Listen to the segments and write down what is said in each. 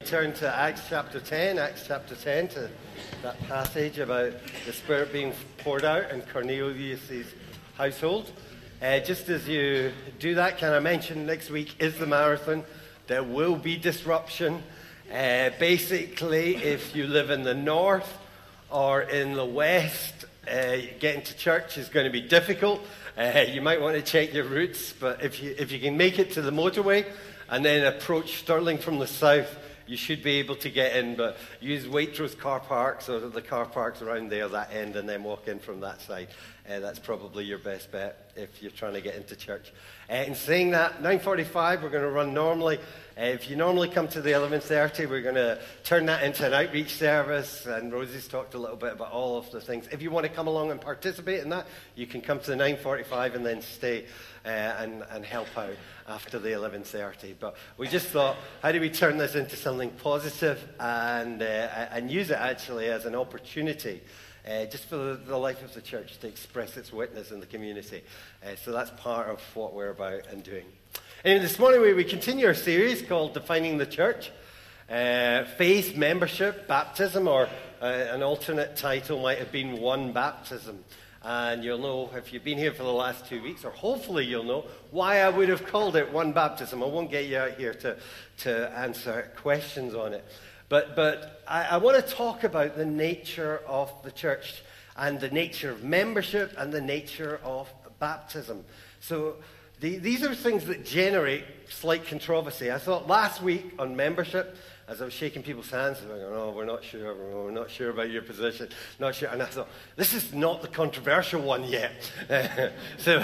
turn to Acts chapter 10, to that passage about the Spirit being poured out in Cornelius' household. Just as you do that, can I mention next week is the marathon. There will be disruption. Basically, if you live in the north or in the west, getting to church is going to be difficult. You might want to check your routes, but if you can make it to the motorway and then approach Stirling from the south, you should be able to get in, but use Waitrose car parks or the car parks around there, that end, and then walk in from that side. That's probably your best bet if you're trying to get into church. In saying that, 9:45, we're going to run normally. If you normally come to the 11:30, we're going to turn that into an outreach service, and Rosie's talked a little bit about all of the things. If you want to come along and participate in that, you can come to the 9:45 and then stay and help out after the 11:30. But we just thought, how do we turn this into something positive and use it actually as an opportunity just for the life of the church to express its witness in the community. So that's part of what we're about and doing. And this morning we continue our series called Defining the Church. Faith, membership, baptism, or an alternate title might have been One Baptism. And you'll know, if you've been here for the last 2 weeks, or hopefully you'll know, why I would have called it One Baptism. I won't get you out here to answer questions on it. But I want to talk about the nature of the church and the nature of membership and the nature of baptism. So these are things that generate slight controversy. I thought last week on membership, as I was shaking people's hands, they were going, oh, we're not sure about your position, not sure. And I thought, this is not the controversial one yet. So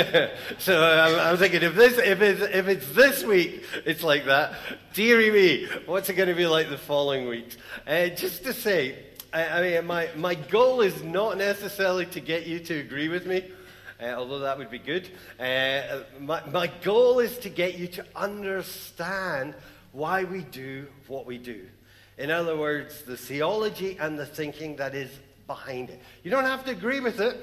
I'm thinking, if it's this week, it's like that. Dearie me, what's it going to be like the following weeks? Just to say, I mean, my goal is not necessarily to get you to agree with me. Although that would be good. My goal is to get you to understand why we do what we do. In other words, the theology and the thinking that is behind it. You don't have to agree with it.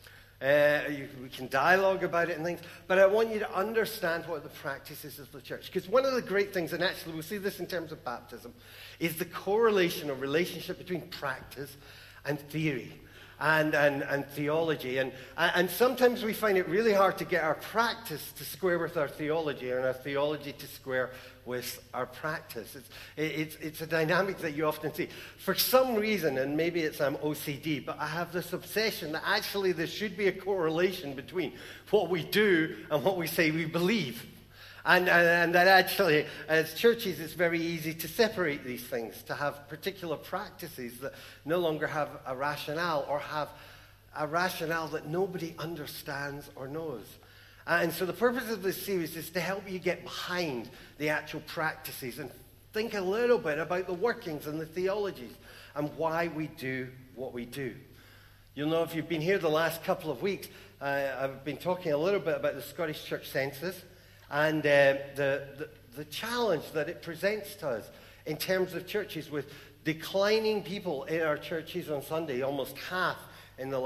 We can dialogue about it and things, but I want you to understand what the practice is of the church. Because one of the great things, and actually we'll see this in terms of baptism, is the correlation or relationship between practice and theory. And theology. And sometimes we find it really hard to get our practice to square with our theology and our theology to square with our practice. It's a dynamic that you often see. For some reason, and maybe it's OCD, but I have this obsession that actually there should be a correlation between what we do and what we say we believe. And that actually, as churches, it's very easy to separate these things, to have particular practices that no longer have a rationale or have a rationale that nobody understands or knows. And so the purpose of this series is to help you get behind the actual practices and think a little bit about the workings and the theologies and why we do what we do. You'll know if you've been here the last couple of weeks, I've been talking a little bit about the Scottish Church census. And the challenge that it presents to us in terms of churches with declining people in our churches on Sunday, it's almost half in the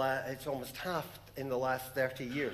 last 30 years.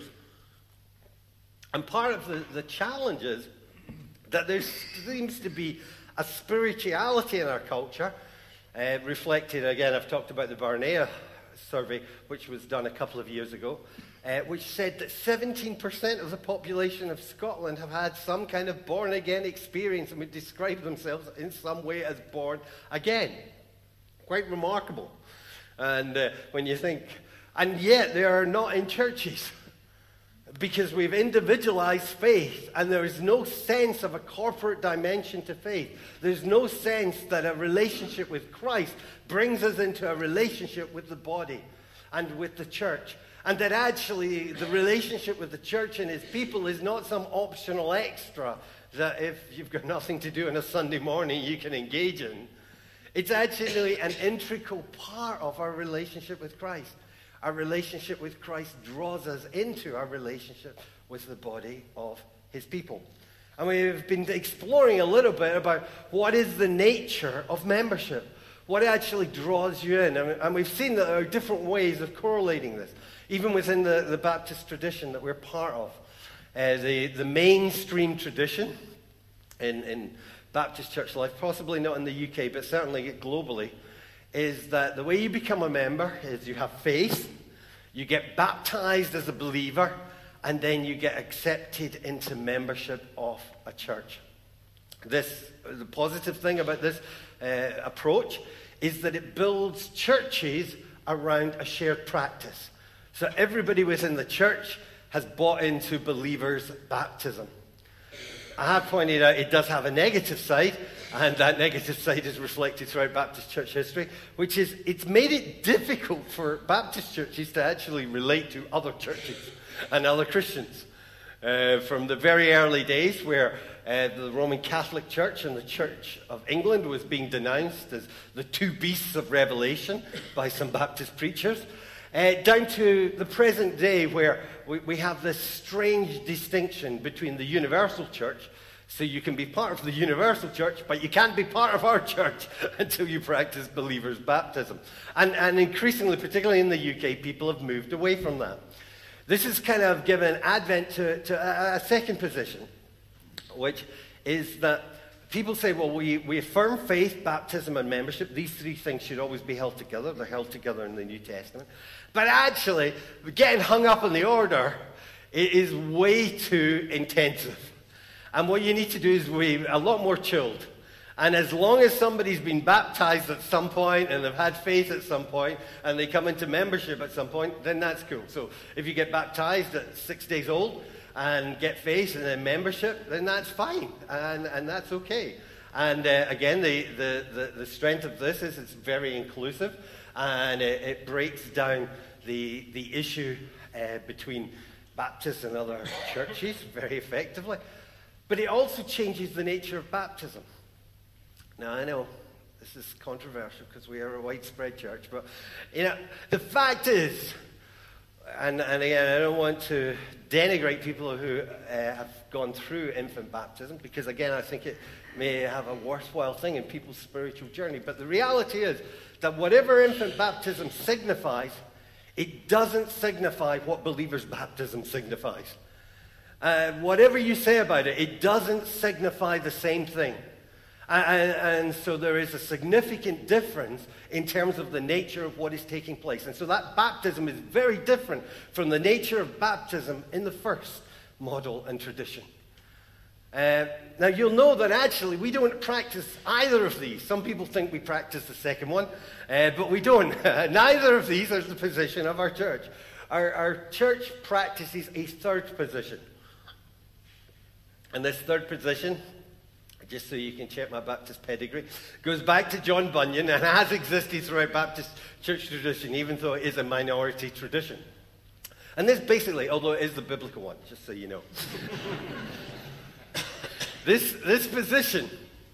And part of the challenge is that there seems to be a spirituality in our culture, reflected, again, I've talked about the Barnea survey, which was done a couple of years ago, which said that 17% of the population of Scotland have had some kind of born-again experience and would describe themselves in some way as born again. Quite remarkable. And when you think, and yet they are not in churches because we've individualized faith and there is no sense of a corporate dimension to faith. There's no sense that a relationship with Christ brings us into a relationship with the body and with the church. And that actually the relationship with the church and his people is not some optional extra that if you've got nothing to do on a Sunday morning you can engage in. It's actually an integral part of our relationship with Christ. Our relationship with Christ draws us into our relationship with the body of his people. And we've been exploring a little bit about what is the nature of membership. What actually draws you in. And we've seen that there are different ways of correlating this. Even within the Baptist tradition that we're part of. The mainstream tradition in Baptist church life, possibly not in the UK, but certainly globally, is that the way you become a member is you have faith, you get baptized as a believer, and then you get accepted into membership of a church. The positive thing about this approach is that it builds churches around a shared practice. So everybody within the church has bought into believers' baptism. I have pointed out it does have a negative side, and that negative side is reflected throughout Baptist church history, which is it's made it difficult for Baptist churches to actually relate to other churches and other Christians. From the very early days where the Roman Catholic Church and the Church of England was being denounced as the two beasts of Revelation by some Baptist preachers, down to the present day where we have this strange distinction between the universal church. So you can be part of the universal church, but you can't be part of our church until you practice believers' baptism. And increasingly, particularly in the UK, people have moved away from that. This has kind of given advent to a second position, which is that people say, well, we affirm faith, baptism, and membership. These three things should always be held together. They're held together in the New Testament. But actually, getting hung up on the order is way too intensive. And what you need to do is be a lot more chilled. And as long as somebody's been baptized at some point and they've had faith at some point and they come into membership at some point, then that's cool. So if you get baptized at 6 days old and get faith and then membership, then that's fine. And that's okay. And again, the strength of this is it's very inclusive, and it breaks down the issue between Baptists and other churches very effectively. But it also changes the nature of baptism. Now, I know this is controversial because we are a widespread church, but the fact is, and again, I don't want to denigrate people who have gone through infant baptism, because again, I think it may have a worthwhile thing in people's spiritual journey. But the reality is that whatever infant baptism signifies, it doesn't signify what believers' baptism signifies. Whatever you say about it, it doesn't signify the same thing. And so there is a significant difference in terms of the nature of what is taking place. And so that baptism is very different from the nature of baptism in the first model and tradition. Now, you'll know that actually we don't practice either of these. Some people think we practice the second one, but we don't. Neither of these is the position of our church. Our church practices a third position. And this third position, just so you can check my Baptist pedigree, goes back to John Bunyan and has existed throughout Baptist church tradition, even though it is a minority tradition. And this basically, although it is the biblical one, just so you know. This position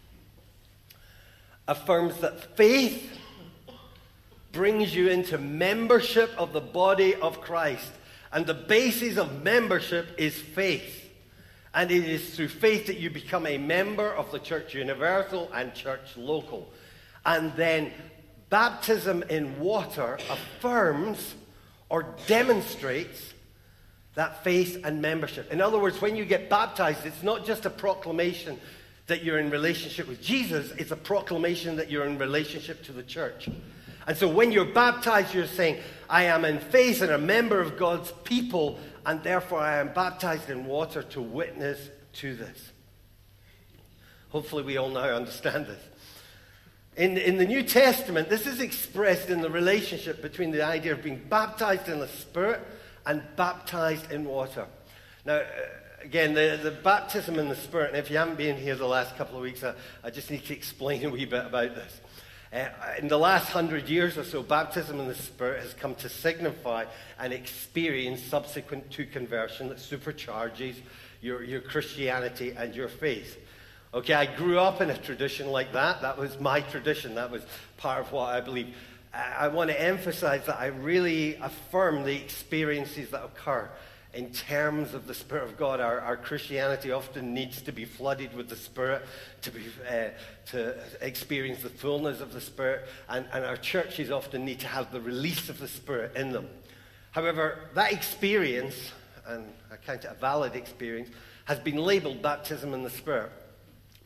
affirms that faith brings you into membership of the body of Christ. And the basis of membership is faith. And it is through faith that you become a member of the church universal and church local. And then baptism in water affirms or demonstrates that faith and membership. In other words, when you get baptized, it's not just a proclamation that you're in relationship with Jesus, it's a proclamation that you're in relationship to the church. And so when you're baptized, you're saying, I am in faith and a member of God's people, and therefore I am baptized in water to witness to this. Hopefully we all now understand this. In the New Testament, this is expressed in the relationship between the idea of being baptized in the Spirit and baptized in water. Now, again, the baptism in the Spirit, and if you haven't been here the last couple of weeks, I just need to explain a wee bit about this. In the last 100 years or so, baptism in the Spirit has come to signify an experience subsequent to conversion that supercharges your Christianity and your faith. Okay, I grew up in a tradition like that. That was my tradition. That was part of what I believe. I want to emphasize that I really affirm the experiences that occur in terms of the Spirit of God. Our Christianity often needs to be flooded with the Spirit to experience the fullness of the Spirit, and our churches often need to have the release of the Spirit in them. However, that experience, and I count it a valid experience, has been labeled baptism in the Spirit.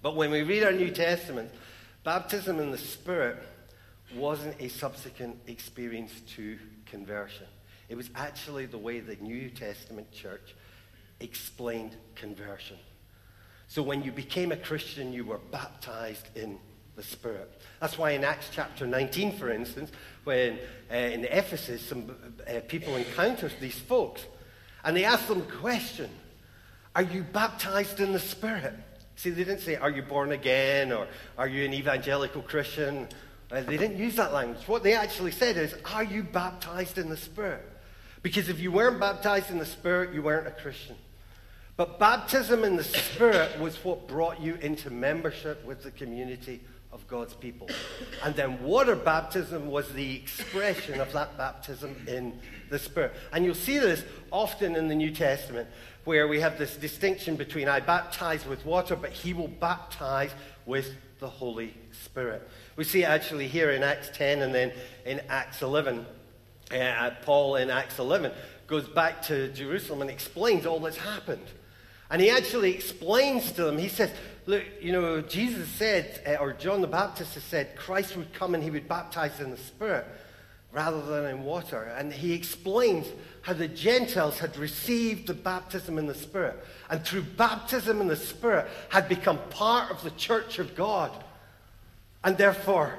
But when we read our New Testament, baptism in the Spirit wasn't a subsequent experience to conversion. It was actually the way the New Testament church explained conversion. So when you became a Christian, you were baptized in the Spirit. That's why in Acts chapter 19, for instance, when in Ephesus, some people encountered these folks, and they asked them a question, are you baptized in the Spirit? See, they didn't say, are you born again, or are you an evangelical Christian? They didn't use that language. What they actually said is, are you baptized in the Spirit? Because if you weren't baptized in the Spirit, you weren't a Christian. But baptism in the Spirit was what brought you into membership with the community of God's people. And then water baptism was the expression of that baptism in the Spirit. And you'll see this often in the New Testament, where we have this distinction between I baptize with water, but he will baptize with the Holy Spirit. We see it actually here in Acts 10 and then in Acts 11. Paul in Acts 11 goes back to Jerusalem and explains all that's happened. And he actually explains to them, he says, look, Jesus said, or John the Baptist has said, Christ would come and he would baptize in the Spirit rather than in water. And he explains how the Gentiles had received the baptism in the Spirit, and through baptism in the Spirit had become part of the church of God. And therefore,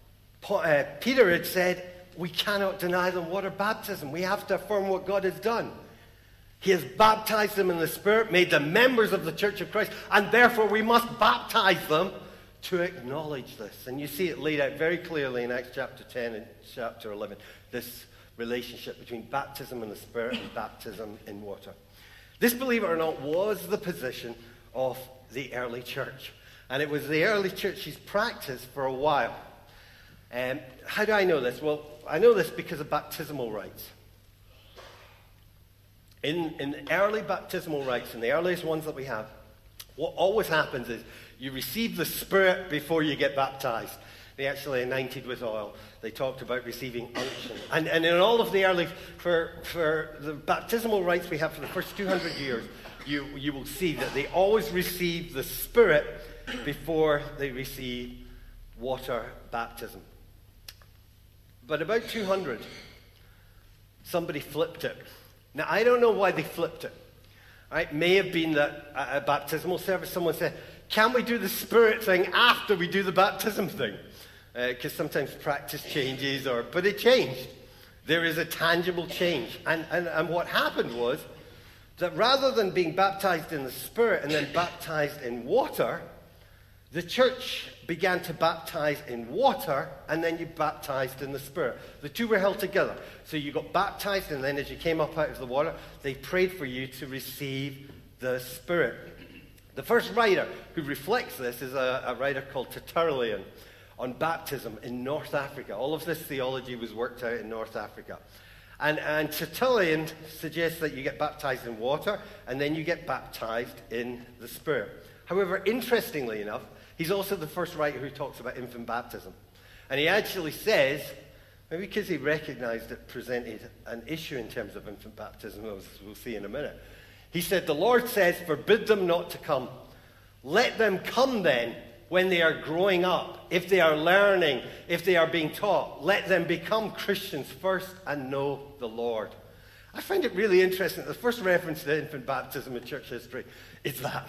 Peter had said, we cannot deny them water baptism. We have to affirm what God has done. He has baptized them in the Spirit, made them members of the Church of Christ, and therefore we must baptize them to acknowledge this. And you see it laid out very clearly in Acts chapter 10 and chapter 11, this relationship between baptism in the Spirit and baptism in water. This, believe it or not, was the position of the early church. And it was the early church's practice for a while. And how do I know this? Well, I know this because of baptismal rites. In the early baptismal rites, in the earliest ones that we have, what always happens is you receive the Spirit before you get baptized. They actually anointed with oil. They talked about receiving unction. And in all of the early, for the baptismal rites we have for the first 200 years, you will see that they always receive the Spirit before they receive water baptism. But about 200, somebody flipped it. Now, I don't know why they flipped it. It may have been that at a baptismal service, someone said, can we do the Spirit thing after we do the baptism thing? Because sometimes practice changes, but it changed. There is a tangible change. And what happened was that rather than being baptized in the Spirit and then baptized in water, the church began to baptize in water, and then you baptized in the Spirit. The two were held together. So you got baptized, and then as you came up out of the water, they prayed for you to receive the Spirit. The first writer who reflects this is a writer called Tertullian on baptism in North Africa. All of this theology was worked out in North Africa. And Tertullian suggests that you get baptized in water, and then you get baptized in the Spirit. However, interestingly enough, he's also the first writer who talks about infant baptism. And he actually says, maybe because he recognized it presented an issue in terms of infant baptism, as we'll see in a minute. He said, the Lord says, forbid them not to come. Let them come then when they are growing up, if they are learning, if they are being taught. Let them become Christians first and know the Lord. I find it really interesting. The first reference to infant baptism in church history is that.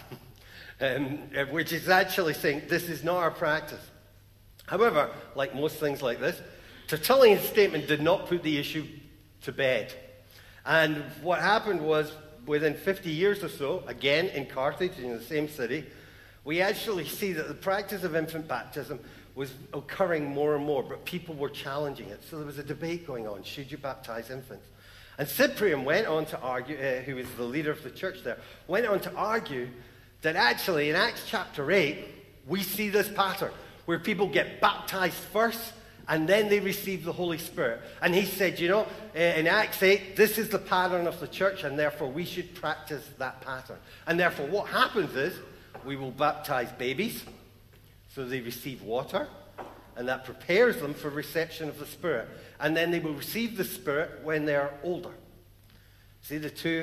Which is actually saying this is not our practice. However, like most things like this, Tertullian's statement did not put the issue to bed. And what happened was, within 50 years or so, again in Carthage, in the same city, we actually see that the practice of infant baptism was occurring more and more, but people were challenging it. So there was a debate going on, should you baptize infants? And Cyprian went on to argue, who was the leader of the church there, went on to argue that actually in Acts chapter 8, we see this pattern where people get baptized first and then they receive the Holy Spirit. And he said, in Acts 8, this is the pattern of the church, and therefore we should practice that pattern. And therefore what happens is we will baptize babies so they receive water, and that prepares them for reception of the Spirit. And then they will receive the Spirit when they are older. See the two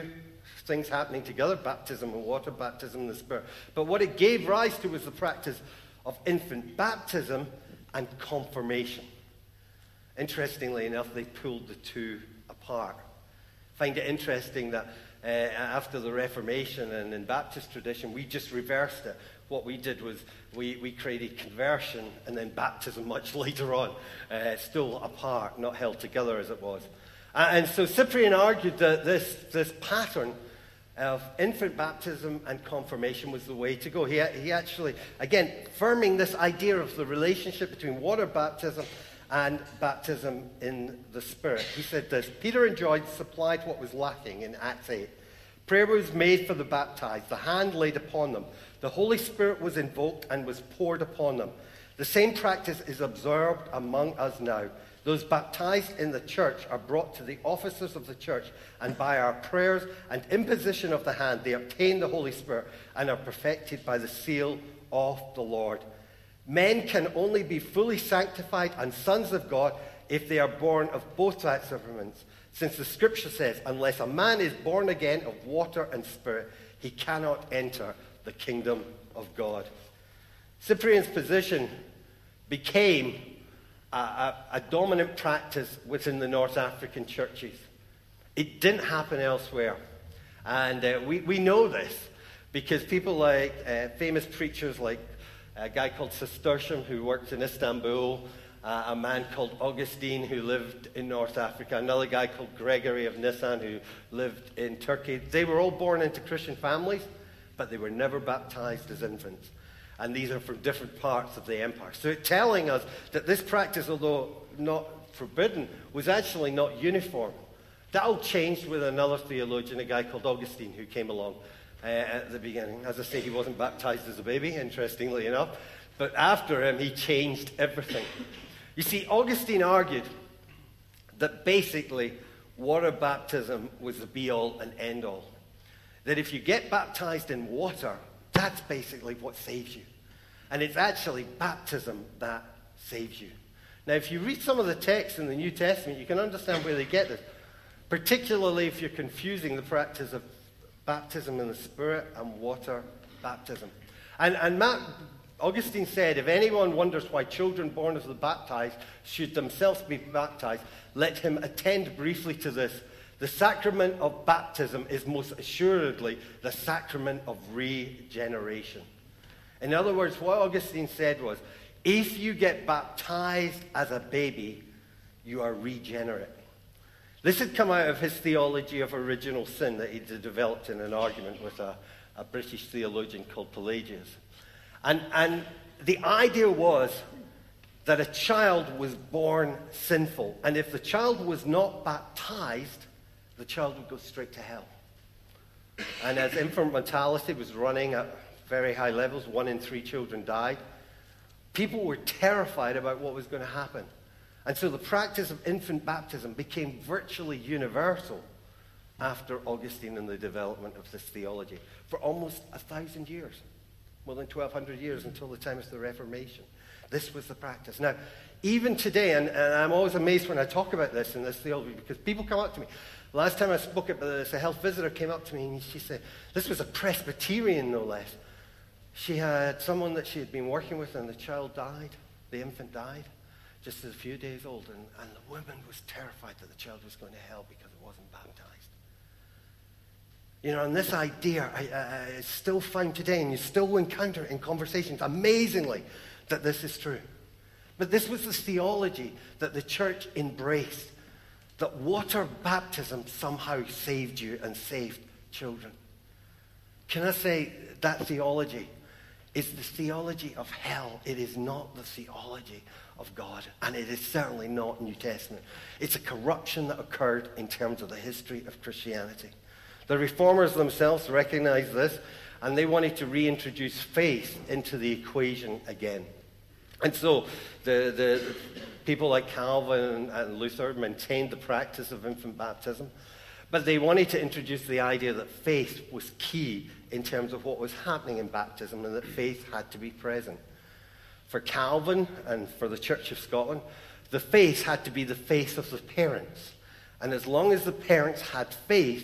things happening together, baptism in water, baptism in the Spirit. But what it gave rise to was the practice of infant baptism and confirmation. Interestingly enough, they pulled the two apart. I find it interesting that after the Reformation and in Baptist tradition, we just reversed it. What we did was we created conversion and then baptism much later on, still apart, not held together as it was. And so Cyprian argued that this pattern of infant baptism and confirmation was the way to go. He actually, again, firming this idea of the relationship between water baptism and baptism in the Spirit. He said this: Peter and John supplied what was lacking in Acts 8. Prayer was made for the baptized, the hand laid upon them. The Holy Spirit was invoked and was poured upon them. The same practice is observed among us now. Those baptized in the church are brought to the officers of the church, and by our prayers and imposition of the hand, they obtain the Holy Spirit and are perfected by the seal of the Lord. Men can only be fully sanctified and sons of God if they are born of both sacraments, since the Scripture says, unless a man is born again of water and Spirit, he cannot enter the kingdom of God. Cyprian's position became a dominant practice within the North African churches. It didn't happen elsewhere. And we know this because people like famous preachers like a guy called Cistercian who worked in Istanbul, a man called Augustine who lived in North Africa, another guy called Gregory of Nyssa who lived in Turkey. They were all born into Christian families, but they were never baptized as infants. And these are from different parts of the empire. So telling us that this practice, although not forbidden, was actually not uniform. That all changed with another theologian, a guy called Augustine, who came along at the beginning. As I say, he wasn't baptized as a baby, interestingly enough. But after him, he changed everything. You see, Augustine argued that basically water baptism was the be-all and end-all. That if you get baptized in water, that's basically what saves you. And it's actually baptism that saves you. Now, if you read some of the texts in the New Testament, you can understand where they get this. Particularly if you're confusing the practice of baptism in the Spirit and water baptism. And Augustine said, if anyone wonders why children born of the baptized should themselves be baptized, let him attend briefly to this. The sacrament of baptism is most assuredly the sacrament of regeneration. In other words, what Augustine said was, if you get baptized as a baby, you are regenerate. This had come out of his theology of original sin that he developed in an argument with a British theologian called Pelagius. And the idea was that a child was born sinful, and if the child was not baptized, the child would go straight to hell. And as infant mortality was running at very high levels, 1 in 3 children died, people were terrified about what was going to happen. And so the practice of infant baptism became virtually universal after Augustine and the development of this theology for almost 1,000 years, more than 1,200 years until the time of the Reformation. This was the practice. Now, even today, and I'm always amazed when I talk about this in this theology, because people come up to me. Last time I spoke about this, a health visitor came up to me and she said, this was a Presbyterian no less. She had someone that she had been working with and the child died, the infant died, just a few days old. And the woman was terrified that the child was going to hell because it wasn't baptized. You know, and this idea I still find today, and you still encounter it in conversations, amazingly, that this is true. But this was the theology that the church embraced, that water baptism somehow saved you and saved children. Can I say that theology is the theology of hell? It is not the theology of God, and it is certainly not New Testament. It's a corruption that occurred in terms of the history of Christianity. The reformers themselves recognized this, and they wanted to reintroduce faith into the equation again. And so the people like Calvin and Luther maintained the practice of infant baptism, but they wanted to introduce the idea that faith was key in terms of what was happening in baptism, and that faith had to be present. For Calvin and for the Church of Scotland, the faith had to be the faith of the parents. And as long as the parents had faith,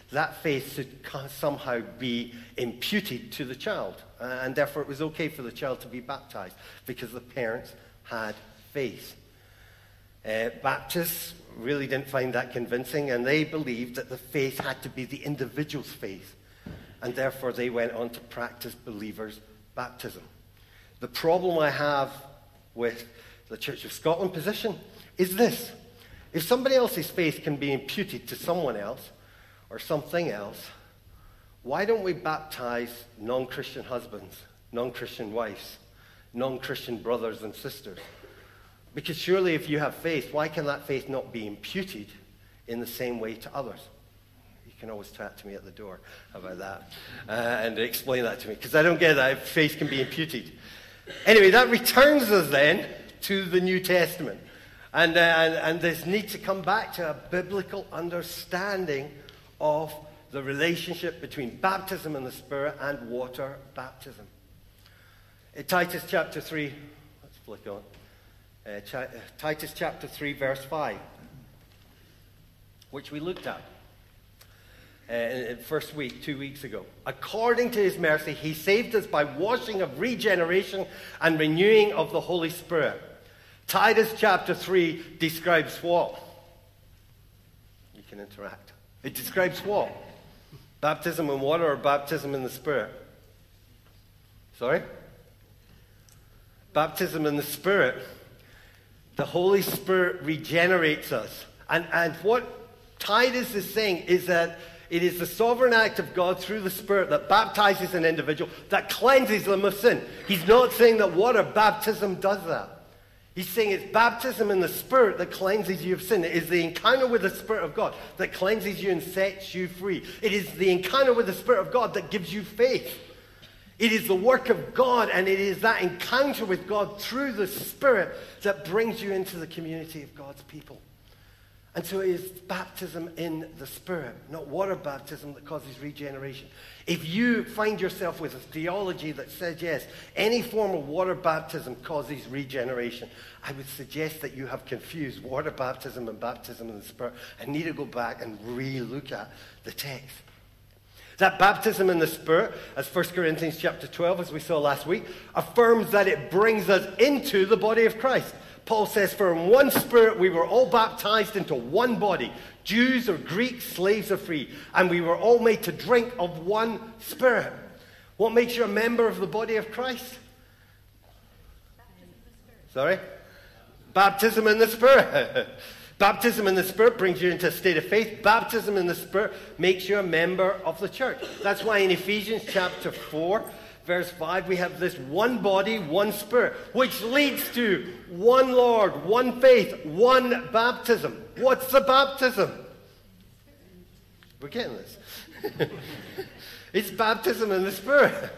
that faith should somehow be imputed to the child. And therefore, it was okay for the child to be baptized because the parents had faith. Baptists really didn't find that convincing, and they believed that the faith had to be the individual's faith. And therefore, they went on to practice believers' baptism. The problem I have with the Church of Scotland position is this. If somebody else's faith can be imputed to someone else or something else, why don't we baptize non-Christian husbands, non-Christian wives, non-Christian brothers and sisters? Because surely if you have faith, why can that faith not be imputed in the same way to others? You can always chat to me at the door about that and explain that to me, because I don't get that if faith can be imputed. Anyway, that returns us then to the New Testament. And this need to come back to a biblical understanding of the relationship between baptism in the Spirit and water baptism. In Titus chapter 3, let's flick on. Titus chapter 3, verse 5, which we looked at in the first week, 2 weeks ago. According to his mercy, he saved us by washing of regeneration and renewing of the Holy Spirit. Titus chapter 3 describes what? You can interact. It describes what? Baptism in water or baptism in the Spirit? Sorry? Baptism in the Spirit. The Holy Spirit regenerates us. And what Titus is saying is that it is the sovereign act of God through the Spirit that baptizes an individual, that cleanses them of sin. He's not saying that water baptism does that. He's saying it's baptism in the Spirit that cleanses you of sin. It is the encounter with the Spirit of God that cleanses you and sets you free. It is the encounter with the Spirit of God that gives you faith. It is the work of God, and it is that encounter with God through the Spirit that brings you into the community of God's people. And so it is baptism in the Spirit, not water baptism, that causes regeneration. If you find yourself with a theology that says, yes, any form of water baptism causes regeneration, I would suggest that you have confused water baptism and baptism in the Spirit and need to go back and re-look at the text. That baptism in the Spirit, as 1 Corinthians chapter 12, as we saw last week, affirms that it brings us into the body of Christ. Paul says, for in one Spirit we were all baptized into one body, Jews or Greeks, slaves or free, and we were all made to drink of one Spirit. What makes you a member of the body of Christ? Sorry? Baptism in the Spirit. Baptism in the Spirit brings you into a state of faith. Baptism in the Spirit makes you a member of the church. That's why in Ephesians chapter 4, verse 5, we have this one body, one Spirit, which leads to one Lord, one faith, one baptism. What's the baptism? We're getting this. It's baptism in the Spirit.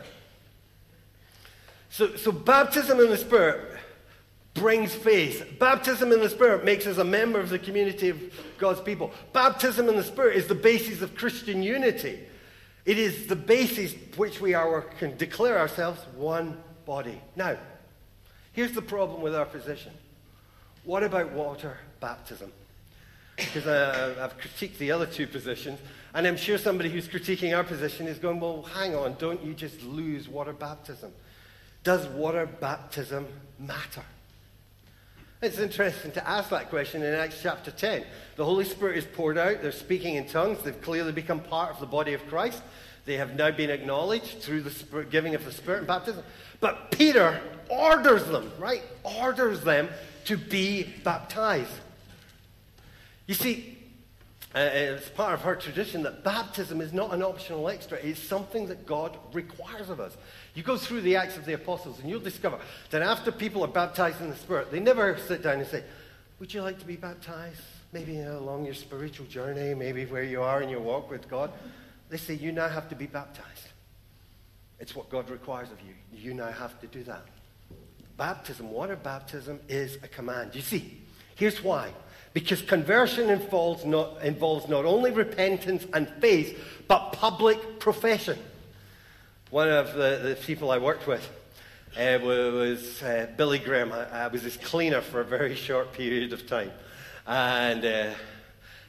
So baptism in the Spirit brings faith. Baptism in the Spirit makes us a member of the community of God's people. Baptism in the Spirit is the basis of Christian unity. It is the basis which we can declare ourselves one body. Now, here's the problem with our position. What about water baptism? Because I've critiqued the other two positions, and I'm sure somebody who's critiquing our position is going, well, hang on, don't you just lose water baptism? Does water baptism matter? It's interesting to ask that question in Acts chapter 10. The Holy Spirit is poured out. They're speaking in tongues. They've clearly become part of the body of Christ. They have now been acknowledged through the giving of the Spirit and baptism. But Peter orders them, right? Orders them to be baptized. You see, it's part of her tradition that baptism is not an optional extra. It's something that God requires of us. You go through the Acts of the Apostles and you'll discover that after people are baptized in the Spirit, they never sit down and say, would you like to be baptized? Maybe along your spiritual journey, maybe where you are in your walk with God. They say, you now have to be baptized. It's what God requires of you. You now have to do that. Baptism, water baptism, is a command. You see, here's why. Because conversion involves not only repentance and faith, but public profession. One of the people I worked with was Billy Graham. I was his cleaner for a very short period of time. And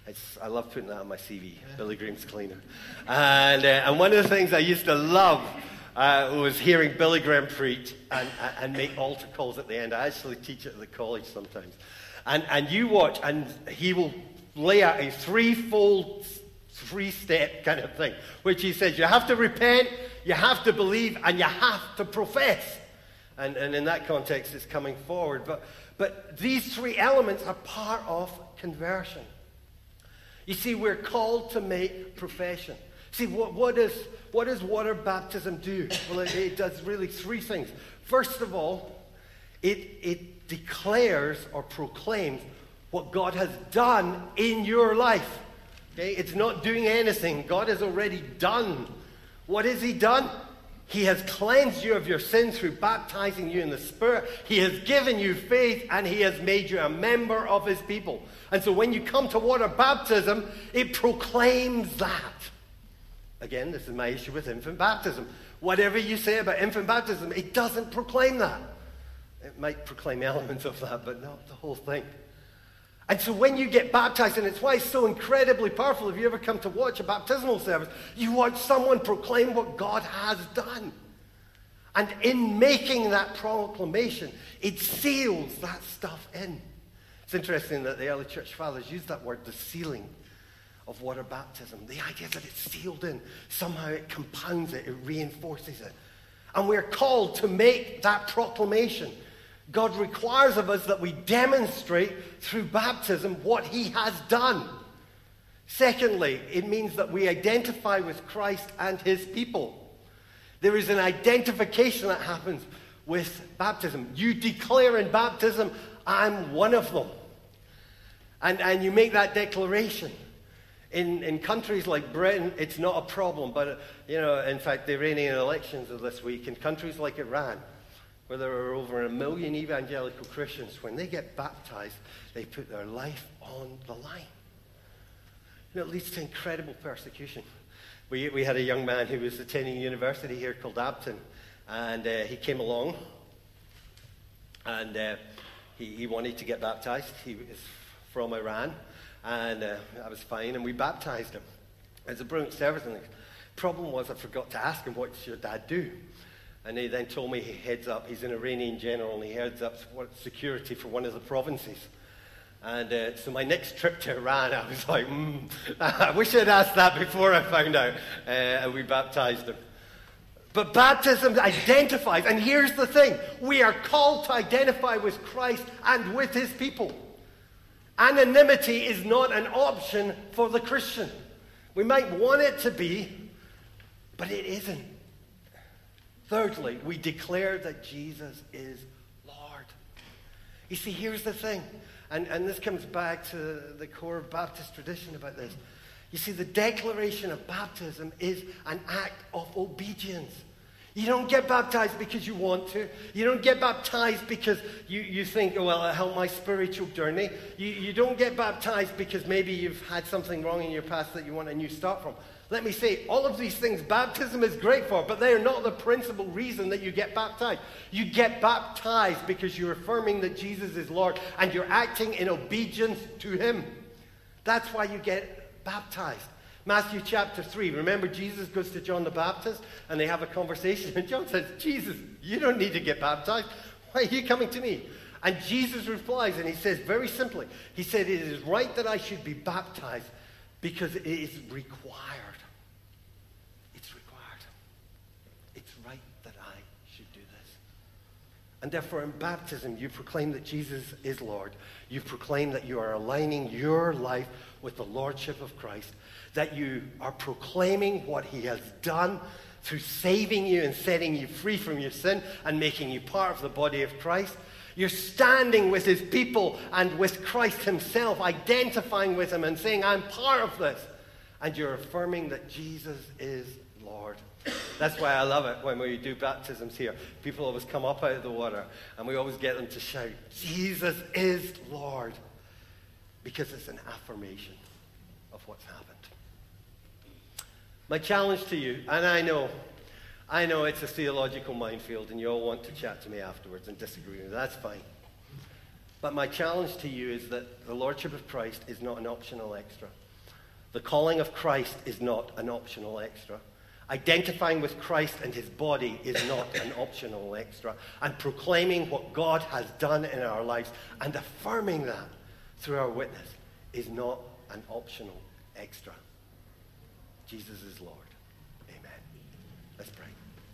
I love putting that on my CV, Billy Graham's cleaner. And one of the things I used to love was hearing Billy Graham preach and make altar calls at the end. I actually teach it at the college sometimes. And you watch, and he will lay out a three-step kind of thing, which he says you have to repent, you have to believe, and you have to profess. And in that context, it's coming forward. But these three elements are part of conversion. You see, we're called to make profession. See, what does water baptism do? Well, it does really three things. First of all, it declares or proclaims what God has done in your life. Okay? It's not doing anything. God has already done. What has he done? He has cleansed you of your sins through baptizing you in the Spirit. He has given you faith, and he has made you a member of his people. And so when you come to water baptism, it proclaims that. Again, this is my issue with infant baptism. Whatever you say about infant baptism, it doesn't proclaim that. It might proclaim elements of that, but not the whole thing. And so when you get baptized, and it's why it's so incredibly powerful, if you ever come to watch a baptismal service, you watch someone proclaim what God has done. And in making that proclamation, it seals that stuff in. It's interesting that the early church fathers used that word, the sealing of water baptism. The idea that it's sealed in. Somehow it compounds it, it reinforces it. And we're called to make that proclamation. God requires of us that we demonstrate through baptism what he has done. Secondly, it means that we identify with Christ and his people. There is an identification that happens with baptism. You declare in baptism, I'm one of them. And you make that declaration. In countries like Britain, it's not a problem. But, in fact, the Iranian elections of this week, in countries like Iran, where there are over 1 million evangelical Christians, when they get baptized, they put their life on the line. It leads to incredible persecution. We had a young man who was attending university here called Abton, and he came along, and he wanted to get baptized. He was from Iran, and I was fine, and we baptized him. It was a brilliant service, and the problem was I forgot to ask him, what does your dad do? And he then told me he heads up, he's an Iranian general, and he heads up security for one of the provinces. And so my next trip to Iran, I was like, I wish I'd asked that before I found out. And we baptized him. But baptism identifies, and here's the thing, we are called to identify with Christ and with his people. Anonymity is not an option for the Christian. We might want it to be, but it isn't. Thirdly, we declare that Jesus is Lord. You see, here's the thing, and this comes back to the core of Baptist tradition about this. You see, the declaration of baptism is an act of obedience. You don't get baptized because you want to. You don't get baptized because you think, oh, well, it'll help my spiritual journey. You don't get baptized because maybe you've had something wrong in your past that you want a new start from. Let me say, all of these things baptism is great for, but they are not the principal reason that you get baptized. You get baptized because you're affirming that Jesus is Lord and you're acting in obedience to him. That's why you get baptized. Matthew chapter 3, remember Jesus goes to John the Baptist and they have a conversation and John says, Jesus, you don't need to get baptized. Why are you coming to me? And Jesus replies and he says very simply, he said, it is right that I should be baptized because it is required. It's required. It's right that I should do this. And therefore in baptism you proclaim that Jesus is Lord. You proclaim that you are aligning your life with the lordship of Christ, that you are proclaiming what he has done through saving you and setting you free from your sin and making you part of the body of Christ. You're standing with his people and with Christ himself, identifying with him and saying, I'm part of this. And you're affirming that Jesus is Lord. That's why I love it when we do baptisms here. People always come up out of the water and we always get them to shout, Jesus is Lord. Because it's an affirmation of what's happened. My challenge to you, and I know it's a theological minefield and you all want to chat to me afterwards and disagree with me. That's fine. But my challenge to you is that the Lordship of Christ is not an optional extra. The calling of Christ is not an optional extra. Identifying with Christ and his body is not an optional extra. And proclaiming what God has done in our lives and affirming that through our witness is not an optional extra. Jesus is Lord. Amen. Let's pray.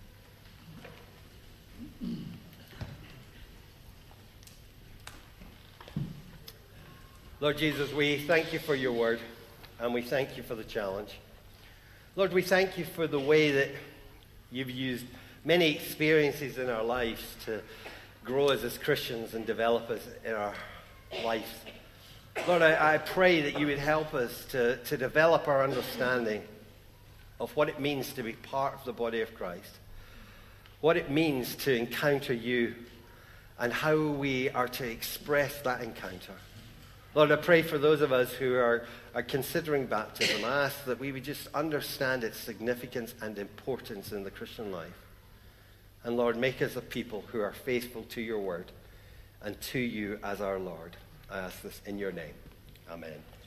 Lord Jesus, we thank you for your word, and we thank you for the challenge. Lord, we thank you for the way that you've used many experiences in our lives to grow us as Christians and develop us in our lives. Lord, I pray that you would help us to develop our understanding of what it means to be part of the body of Christ, what it means to encounter you, and how we are to express that encounter. Lord, I pray for those of us who are considering baptism. I ask that we would just understand its significance and importance in the Christian life. And Lord, make us a people who are faithful to your word and to you as our Lord. I ask this in your name. Amen.